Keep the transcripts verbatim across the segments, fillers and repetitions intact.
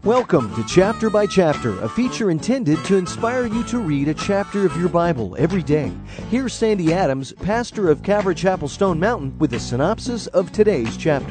Welcome to Chapter by Chapter, a feature intended to inspire you to read a chapter of your Bible every day. Here's Sandy Adams, pastor of Calvary Chapel Stone Mountain, with a synopsis of today's chapter.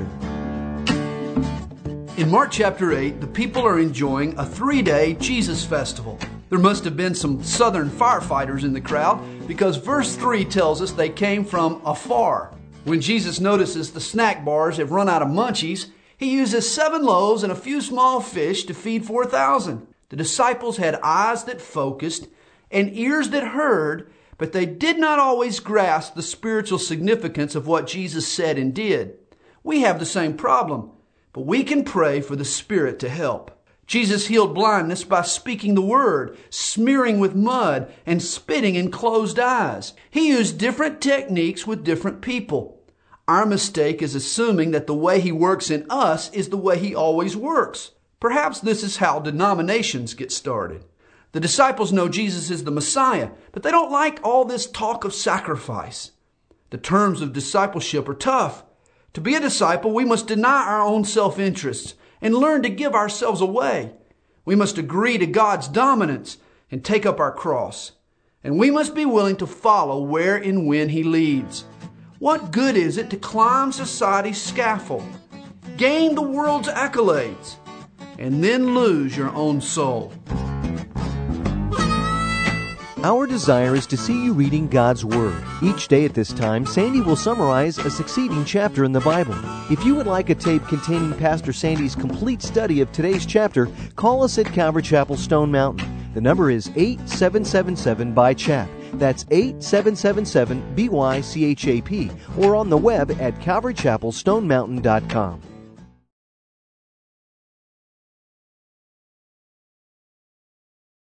In Mark chapter eight, the people are enjoying a three-day Jesus festival. There must have been some southern firefighters in the crowd because verse three tells us they came from afar. When Jesus notices the snack bars have run out of munchies, he uses seven loaves and a few small fish to feed four thousand. The disciples had eyes that focused and ears that heard, but they did not always grasp the spiritual significance of what Jesus said and did. We have the same problem, but we can pray for the Spirit to help. Jesus healed blindness by speaking the word, smearing with mud, and spitting in closed eyes. He used different techniques with different people. Our mistake is assuming that the way he works in us is the way he always works. Perhaps this is how denominations get started. The disciples know Jesus is the Messiah, but they don't like all this talk of sacrifice. The terms of discipleship are tough. To be a disciple, we must deny our own self-interests and learn to give ourselves away. We must agree to God's dominance and take up our cross. And we must be willing to follow where and when he leads. What good is it to climb society's scaffold, gain the world's accolades, and then lose your own soul? Our desire is to see you reading God's Word. Each day at this time, Sandy will summarize a succeeding chapter in the Bible. If you would like a tape containing Pastor Sandy's complete study of today's chapter, call us at Calvary Chapel Stone Mountain. The number is eight seven seven seven B Y C H A P. That's eight seven seven seven B Y C H A P, or on the web at calvary chapel stone mountain dot com.